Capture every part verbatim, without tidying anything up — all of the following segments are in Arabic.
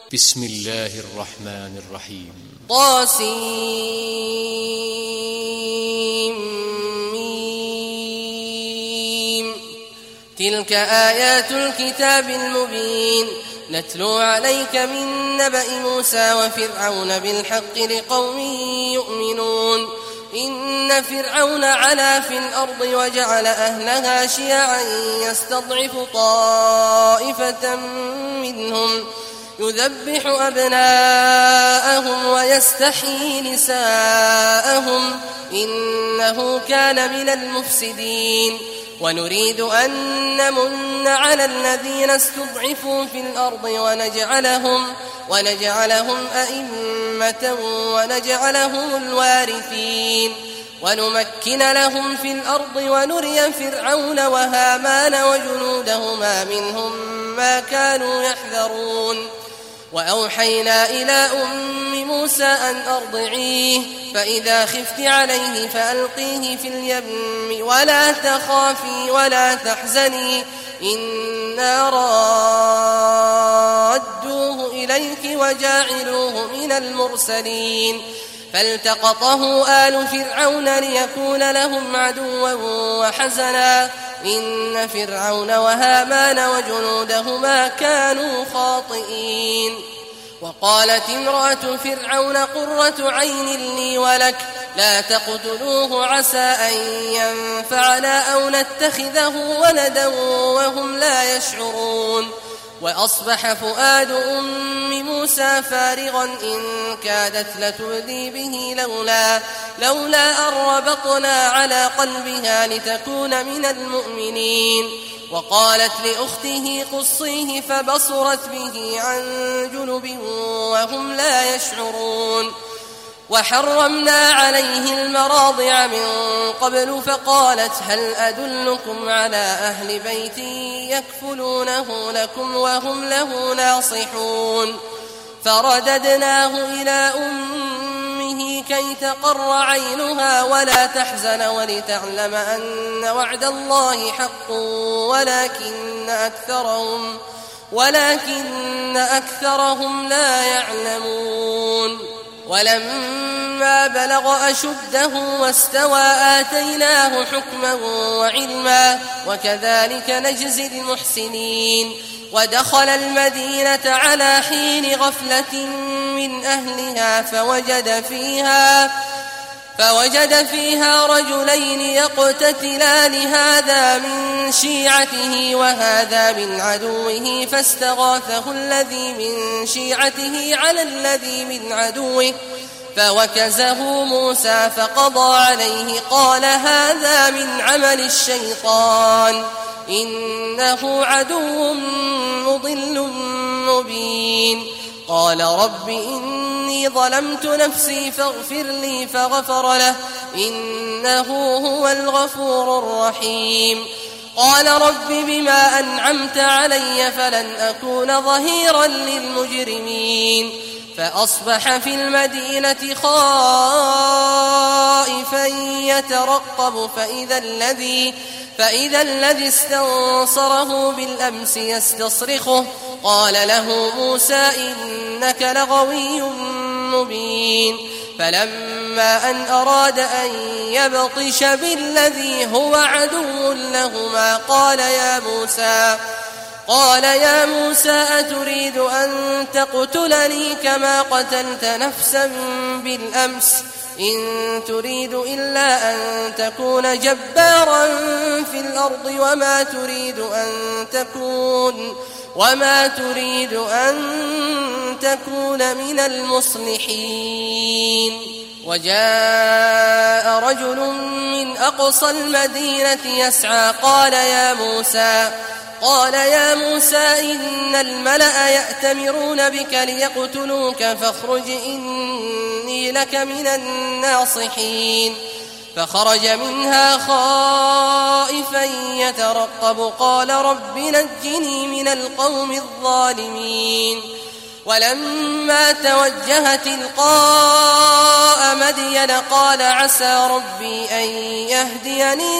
بسم الله الرحمن الرحيم. طاسيم. تلك آيات الكتاب المبين نتلو عليك من نبأ موسى وفرعون بالحق لقوم يؤمنون. إن فرعون علا في الأرض وجعل أهلها شيعا يستضعف طائفة منهم يذبح أبناءهم ويستحيي نساءهم إنه كان من المفسدين. ونريد أن نمن على الذين استضعفوا في الأرض ونجعلهم, ونجعلهم أئمة ونجعلهم الوارثين ونمكن لهم في الأرض ونري فرعون وهامان وجنودهما منهم ما كانوا يحذرون. وأوحينا إلى أم موسى أن أرضعيه فإذا خفت عليه فألقيه في اليم ولا تخافي ولا تحزني إنا رادوه إليك وجاعلوه من المرسلين. فالتقطه آل فرعون ليكون لهم عدوا وحزنا إن فرعون وهامان وجنودهما كانوا خاطئين. وقالت امرأة فرعون قرة عين لي ولك لا تقتلوه عسى أن ينفعنا أو نتخذه ولدا وهم لا يشعرون. وأصبح فؤاد أم موسى فارغا إن كادت لتبدي به لولا, لولا أن ربطنا على قلبها لتكون من المؤمنين. وقالت لأخته قصيه فبصرت به عن جنب وهم لا يشعرون. وحرمنا عليه المراضع من قبل فقالت هل أدلكم على أهل بيت يكفلونه لكم وهم له ناصحون. فرددناه إلى أمه كي تقر عينها ولا تحزن ولتعلم أن وعد الله حق ولكن أكثرهم, ولكن أكثرهم لا يعلمون. ولما بلغ أشده واستوى آتيناه حكما وعلما وكذلك نجزي المحسنين. ودخل المدينة على حين غفلة من أهلها فوجد فيها فوجد فيها رجلين يقتتلان هذا من شيعته وهذا من عدوه فاستغاثه الذي من شيعته على الذي من عدوه فوكزه موسى فقضى عليه قال هذا من عمل الشيطان إنه عدو مضل مبين. قال رب إني ظلمت نفسي فاغفر لي فغفر له إنه هو الغفور الرحيم. قال رب بما أنعمت علي فلن أكون ظهيرا للمجرمين. فأصبح في المدينة خائفا يترقب فإذا الذي فإذا الذي استنصره بالأمس يستصرخه قال له موسى إنك لغوي مبين. فلما أن أراد أن يبطش بالذي هو عدو لهما قال يا موسى قال يا موسى أتريد أن تقتلني كما قتلت نفسا بالأمس إن تريد إلا أن تكون جبارا في الأرض وما تريد أن تكون وما تريد أن تكون من المصلحين. وجاء رجل من أقصى المدينة يسعى قال يا موسى قال يا موسى إن الملأ يأتمرون بك ليقتلوك فاخرج إني لك من الناصحين. فخرج منها خائفا يترقب قال رب نجني من القوم الظالمين. ولما توجه تلقاء مدين قال عسى ربي أن يهديني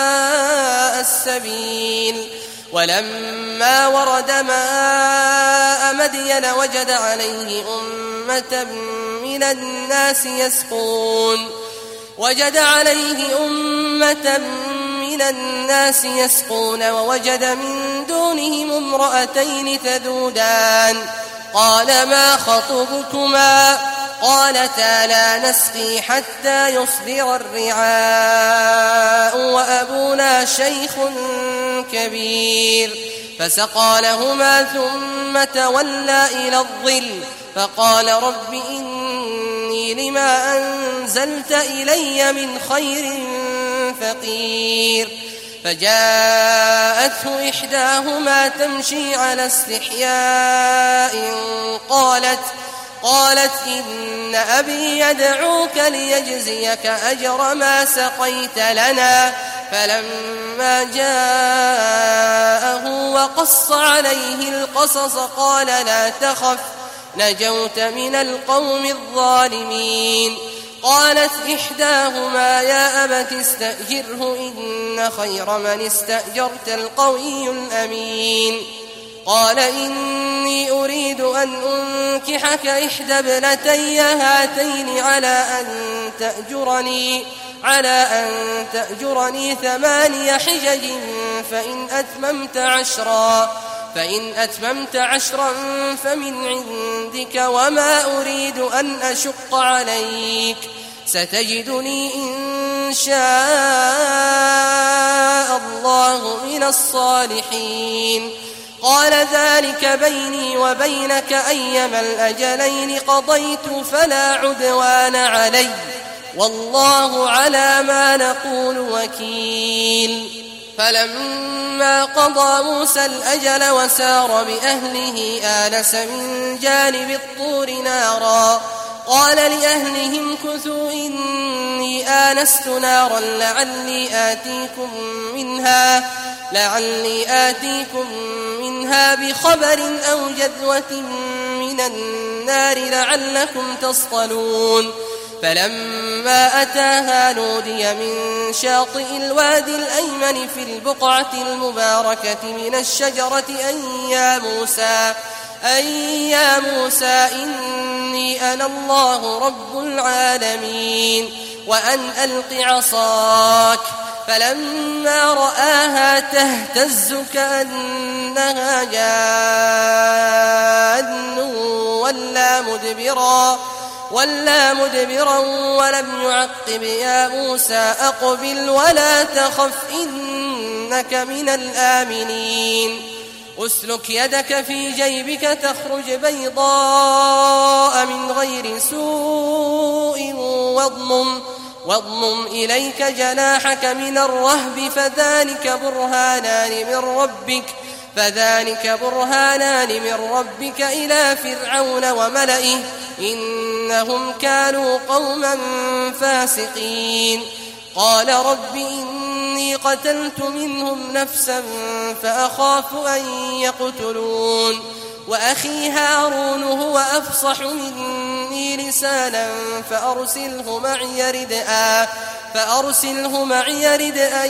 سواء السبيل. ولما ورد ماء مدين وجد عليه أمة من الناس يسقون وجد عليه أمة من الناس يسقون ووجد من دونهم امرأتين تذودان قال ما خطبكما قالتا لا نسقي حتى يصدر الرعاء وأبونا شيخ كبير فسقى لهما ثم تولى إلى الظل فقال رب إني لما أنزلت إلي من خير فقير فجاءته إحداهما تمشي على استحياء قالت قالت إن أبي يدعوك ليجزيك أجر ما سقيت لنا فلما جاءه وقص عليه القصص قال لا تخف نجوت من القوم الظالمين قالت إحداهما يا أبت استأجره إن خير من استأجرت القوي الأمين قال إني أريد أن أنكحك إحدى ابنتي هاتين على أن تأجرني على أن تأجرني ثماني حجج فإن أتممت عشرا فإن أتممت عشرا فمن عندك وما أريد أن أشق عليك ستجدني إن شاء الله من الصالحين قال ذلك بيني وبينك أيما الأجلين قضيت فلا عدوان علي والله على ما نقول وكيل فلما قضى موسى الأجل وسار بأهله آنس من جانب الطور نارا قال لأهلهم كثوا إني آنست نارا لعلي آتيكم منها لعلي آتيكم منها بخبر أو جذوة من النار لعلكم تصطلون فلما أتاها نودي من شاطئ الوادي الأيمن في البقعة المباركة من الشجرة أن يا موسى أن يا موسى إني أنا الله رب العالمين وأن ألق عصاك فلما رآها تهتز كأنها جان ولا مدبرا ولا مدبرا ولم يعقب يا موسى أقبل ولا تخف إنك من الآمنين أسلك يدك في جيبك تخرج بيضاء من غير سوء واضمم واضمم إليك جناحك من الرهب فذلك برهانان من ربك فذلك برهانان من ربك إلى فرعون وملئه إنهم كانوا قوما فاسقين قال رب إني قتلت منهم نفسا فأخاف أن يقتلون وأخي هارون هو أفصح مني لسانا فأرسله معي ردءا فأرسله معي ردءا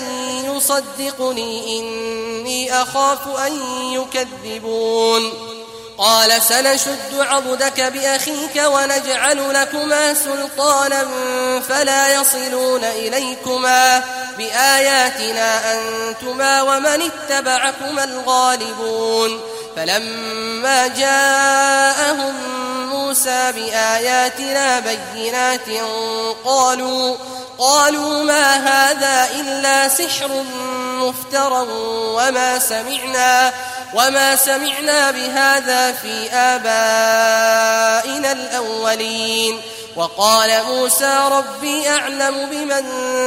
يصدقني إني أخاف أن يكذبون قال سنشد عضدك بأخيك ونجعل لكما سلطانا فلا يصلون إليكما بآياتنا أنتما ومن اتبعكما الغالبون فلما جاءهم موسى بآياتنا بينات قالوا قالوا ما هذا إلا سحر مفترى وما سمعنا وما سمعنا بهذا في آبائنا الأولين وقال موسى ربي أعلم بمن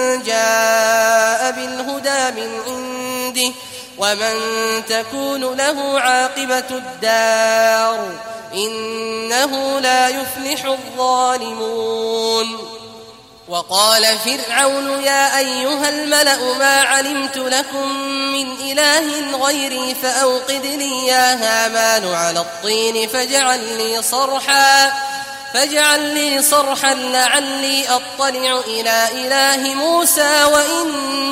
جاء بالهدى من عنده ومن تكون له عاقبة الدار إنه لا يفلح الظالمون وقال فرعون يا أيها الملأ ما علمت لكم من إله غيري فأوقد لي يا هامان على الطين فاجعل لي صرحا فاجعل لي صرحا لعلي أطلع إلى إله موسى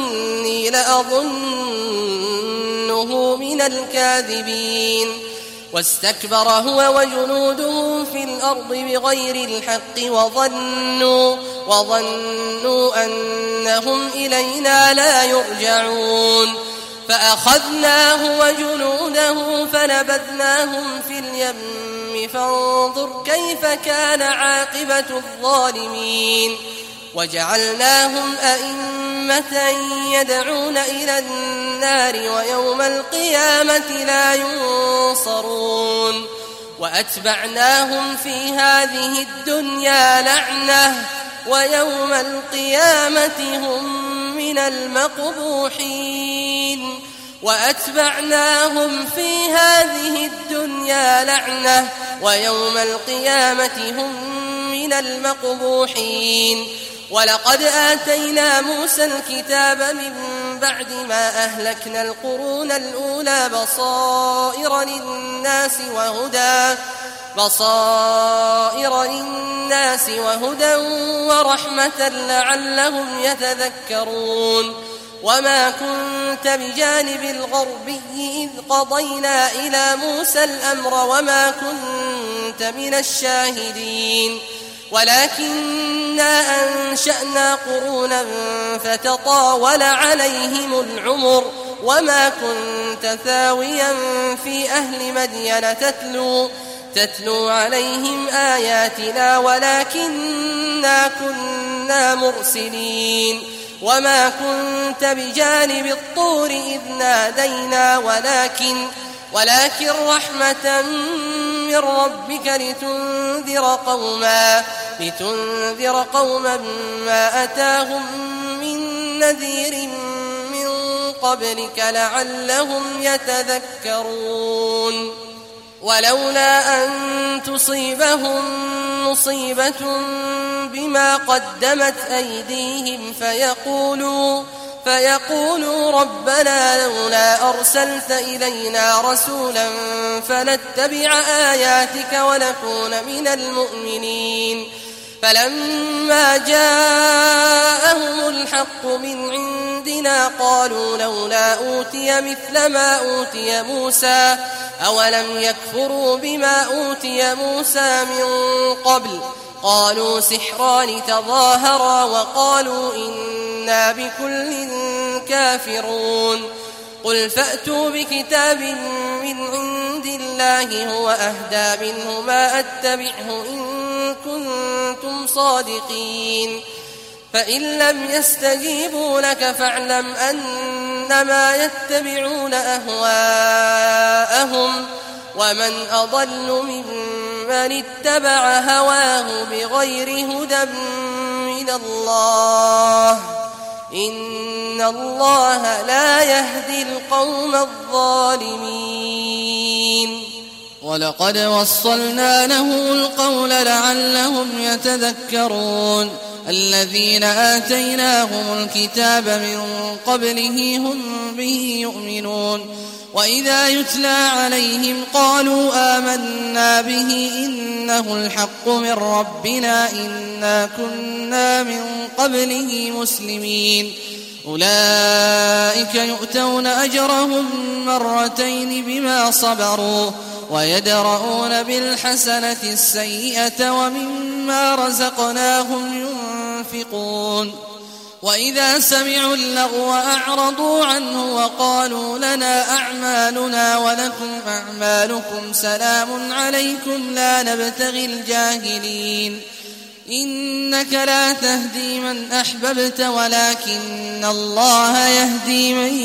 وإني لأظنه من الكاذبين واستكبر هو وجنوده في الأرض بغير الحق وظنوا, وظنوا أنهم إلينا لا يرجعون فأخذناه وجنوده فنبذناهم في اليم فانظر كيف كان عاقبة الظالمين وجعلناهم أئمة يدعون إلى النار ويوم القيامة لا ينصرون وأتبعناهم في هذه الدنيا لعنة ويوم القيامة هم من المقبوحين وأتبعناهم في هذه الدنيا لعنة ويوم القيامة هم من المقبوحين ولقد آتينا موسى الكتاب من بعد ما أهلكنا القرون الأولى بصائر للناس وهدى بصائر للناس وهدى ورحمة لعلهم يتذكرون وما كنت بجانب الغربي إذ قضينا إلى موسى الأمر وما كنت من الشاهدين ولكننا أنشأنا قرونا فتطاول عليهم العمر وما كنت ثاويا في أهل مدين تتلو تتلو عليهم آياتنا ولكننا كنا مرسلين وما كنت بجانب الطور إذ نادينا ولكن ولكن رحمة من ربك لتنذر قوما لتنذر قوما ما أتاهم من نذير من قبلك لعلهم يتذكرون ولولا أن تصيبهم مصيبة بما قدمت أيديهم فيقولوا فيقولوا ربنا لولا أرسلت إلينا رسولا فنتبع آياتك ونكون من المؤمنين فلما جاءهم الحق من عندنا قالوا لولا أوتي مثل ما أوتي موسى أولم يكفروا بما أوتي موسى من قبل قالوا سحران تظاهرا وقالوا إنا بكل كافرون قل فأتوا بكتاب من عند الله هو أهدى منه ما أتبعه إن كنتم صادقين فإن لم يستجيبوا لك فاعلم أنما يتبعون أهواءهم ومن أضل ممن اتبع هواه بغير هدى من الله إن الله لا يهدي القوم الظالمين ولقد وصلنا له القول لعلهم يتذكرون الذين آتيناهم الكتاب من قبله هم به يؤمنون وإذا يتلى عليهم قالوا آمنا به إنه الحق من ربنا إنا كنا من قبله مسلمين أولئك يؤتون أجرهم مرتين بما صبروا ويدرؤون بالحسنة السيئة ومما رزقناهم ينفقون وإذا سمعوا اللغو أعرضوا عنه وقالوا لنا أعمالنا ولكم أعمالكم سلام عليكم لا نبتغي الجاهلين إنك لا تهدي من أحببت ولكن الله يهدي من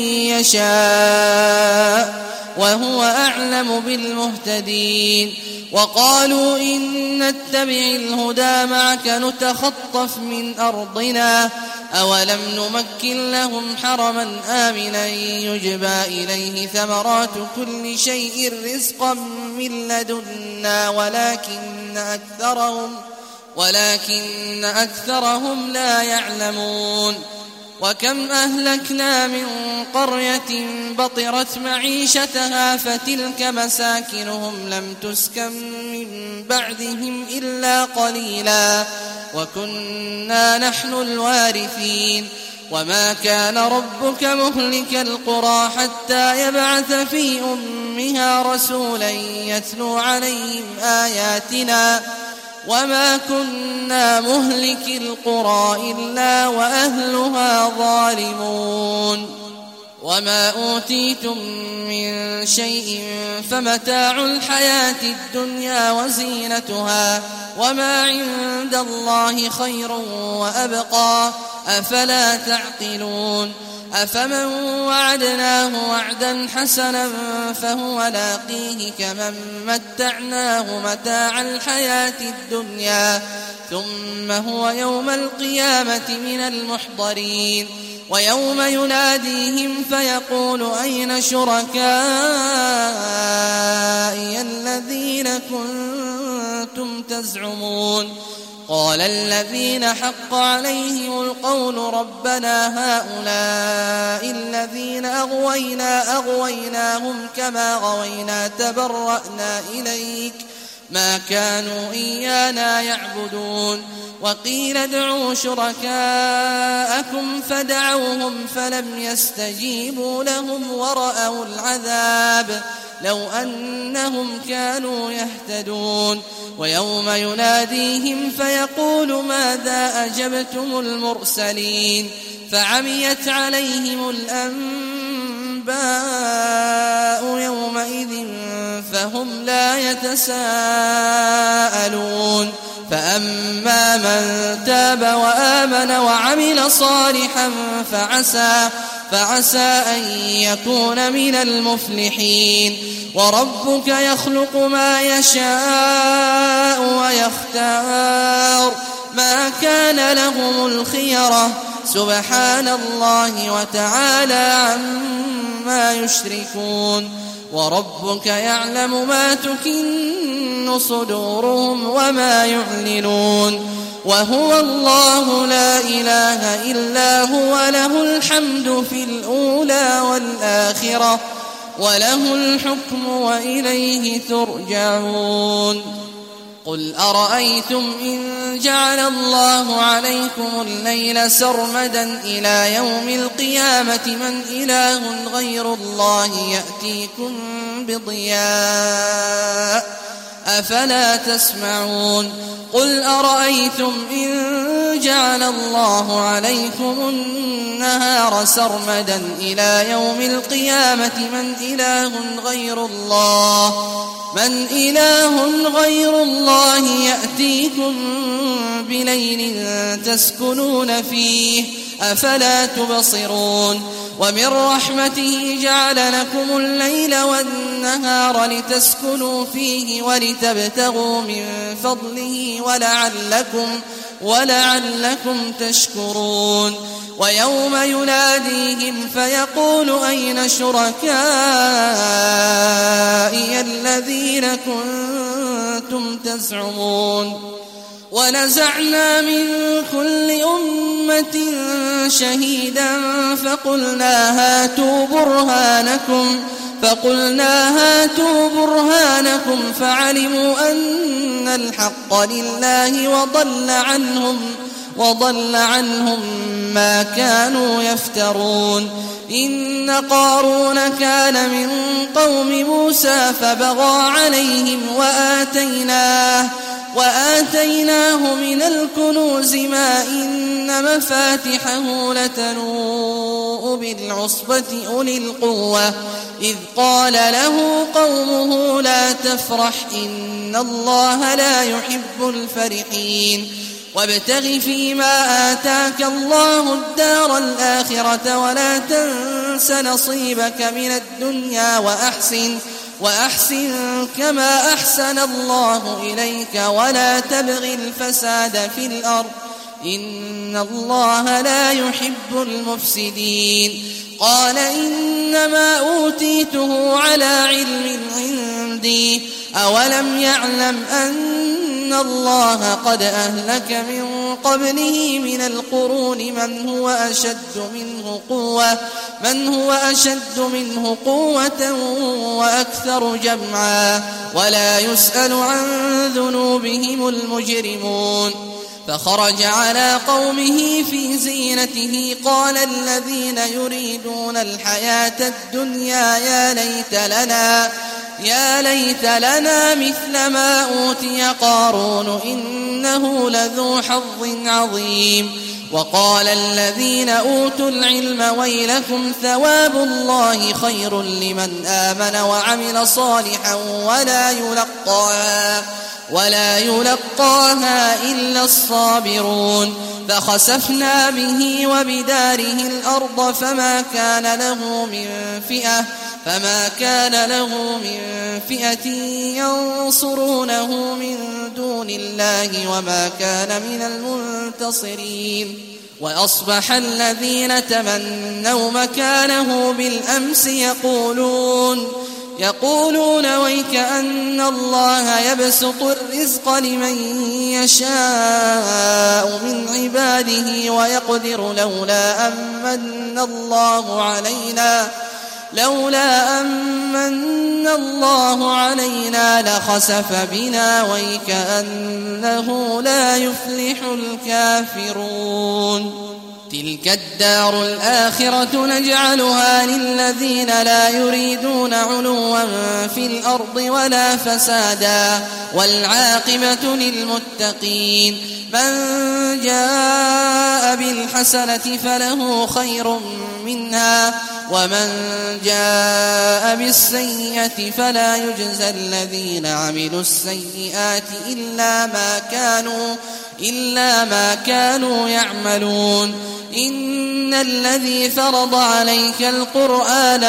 يشاء وهو أعلم بالمهتدين وقالوا إن نتبع الهدى معك نتخطف من أرضنا أولم نمكن لهم حرما آمنا يجبى إليه ثمرات كل شيء رزقا من لدنا ولكن أكثرهم ولكن أكثرهم لا يعلمون وكم أهلكنا من قرية بطرت معيشتها فتلك مساكنهم لم تسكن من بعدهم إلا قليلا وكنا نحن الوارثين وما كان ربك مهلك القرى حتى يبعث في أمها رسولا يتلو عليهم آياتنا وما كنا مهلك القرى إلا وأهلها ظالمون وما أوتيتم من شيء فمتاع الحياة الدنيا وزينتها وما عند الله خير وأبقى أفلا تعقلون أفمن وعدناه وعدا حسنا فهو لاقيه كمن متعناه متاع الحياة الدنيا ثم هو يوم القيامة من المحضرين ويوم يناديهم فيقول أين شركائي الذين كنتم تزعمون قال الذين حق عليهم القول ربنا هؤلاء الذين أغوينا أغويناهم كما غوينا تبرأنا إليك ما كانوا إيانا يعبدون وقيل ادعوا شركاءكم فدعوهم فلم يستجيبوا لهم ورأوا العذاب لو أنهم كانوا يهتدون ويوم يناديهم فيقول ماذا أجبتم المرسلين فعميت عليهم الأنباء يومئذ فهم لا يتساءلون فأما من تاب وآمن وعمل صالحا فعسى فعسى أن يكون من المفلحين وربك يخلق ما يشاء ويختار ما كان لهم الخيرة سبحان الله وتعالى عما يشركون وربك يعلم ما تكن صدورهم وما يعلنون وهو الله لا إله إلا هو له الحمد في الأولى والآخرة وله الحكم وإليه ترجعون قل أرأيتم إن جعل الله عليكم الليل سرمدا إلى يوم القيامة من إله غير الله يأتيكم بضياء أفلا تسمعون قل أرأيتم إن جعل الله عليكم النهار سرمدا إلى يوم القيامة من إله غير الله من إله غير الله يأتيكم بليل تسكنون فيه أفلا تبصرون ومن رحمته جعل لكم الليل والنهار لتسكنوا فيه ولتبتغوا من فضله ولعلكم ولعلكم تشكرون ويوم يناديهم فيقول أين شركائي الذين كنتم تزعمون ونزعنا من كل أمة شهيدا فقلنا هاتوا برهانكم فقلنا هاتوا برهانكم فعلموا أن الحق لله وضل عنهم وضل عنهم ما كانوا يفترون إن قارون كان من قوم موسى فبغى عليهم وآتيناه وآتيناه من الكنوز ما إن مفاتحه لتنوء بالعصبة أولي القوة إذ قال له قومه لا تفرح إن الله لا يحب الفرحين وابتغ فيما آتاك الله الدار الآخرة ولا تنس نصيبك من الدنيا وأحسن وأحسن كما أحسن الله إليك ولا تبغ الفساد في الأرض إن الله لا يحب المفسدين قال إنما أوتيته على علم عندي أولم يعلم أن الله قد أهلك من قبله من القرون من هو أشد منه قوة من هو أشد منه قوة وأكثر جمعا ولا يسأل عن ذنوبهم المجرمون فخرج على قومه في زينته قال الذين يريدون الحياة الدنيا يا ليت لنا يا ليت لنا مثل ما أوتي قارون إنه لذو حظ عظيم. وقال الذين أوتوا العلم ويلكم ثواب الله خير لمن آمن وعمل صالحا ولا يلقاها ولا يلقاها إلا الصابرون. فخسفنا به وبداره الأرض فما كان له من فئة فما كان له من فئة ينصرونه من دون الله وما كان من المنتصرين. وأصبح الذين تمنوا مكانه بالأمس يقولون يقولون ويك أن الله يبسط الرزق لمن يشاء من عباده ويقدر لولا أمن الله علينا لولا أمن الله علينا لخسف بنا ويك أنه لا يفلح الكافرون. تلك الدار الآخرة نجعلها للذين لا يريدون علوا في الأرض ولا فسادا والعاقبة للمتقين. من جاء بالحسنة فله خير منها ومن جاء بالسيئة فلا يجزى الذين عملوا السيئات إلا ما كانوا إلا ما كانوا يعملون. إن الذي فرض عليك القرآن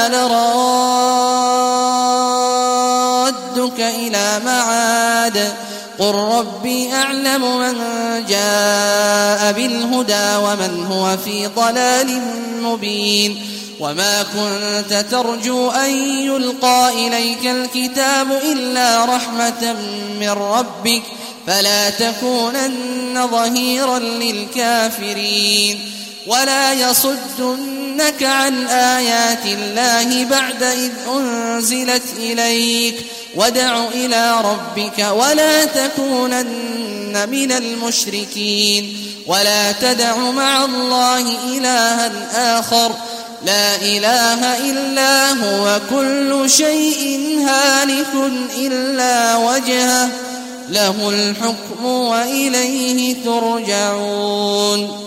لرادك إلى معاد قل ربي أعلم من جاء بالهدى ومن هو في ضلال مبين. وما كنت ترجو أن يلقى إليك الكتاب إلا رحمة من ربك فلا تكونن ظهيرا للكافرين. ولا يصدنك عن آيات الله بعد إذ أنزلت إليك وادع إلى ربك ولا تكونن من المشركين. ولا تدع مع الله إلها آخر لا إله إلا هو كل شيء هالك إلا وجهه له الحكم وإليه ترجعون.